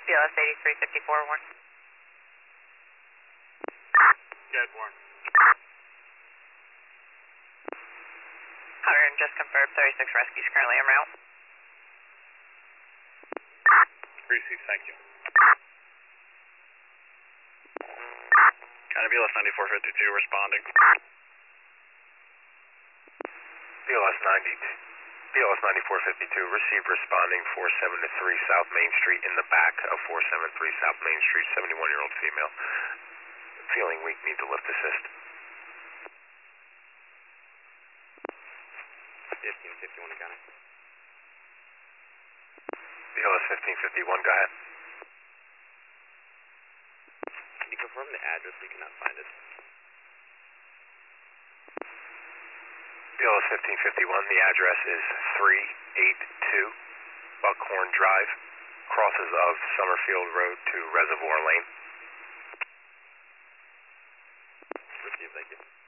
BLS 8354, Warren. Dead, Warren. Hunter, just confirmed 36 rescues currently en route. Received, thank you. County BLS 9452 responding. BLS 9452 received responding 473 South Main Street in the back of 473 South Main Street, 71-year-old female. Feeling weak, need to lift assist. 1551 County. BLS 1551, go ahead. Can you confirm the address? We cannot find it. BLS 1551, the address is 382 Buckhorn Drive, crosses of Summerfield Road to Reservoir Lane. Received, thank you.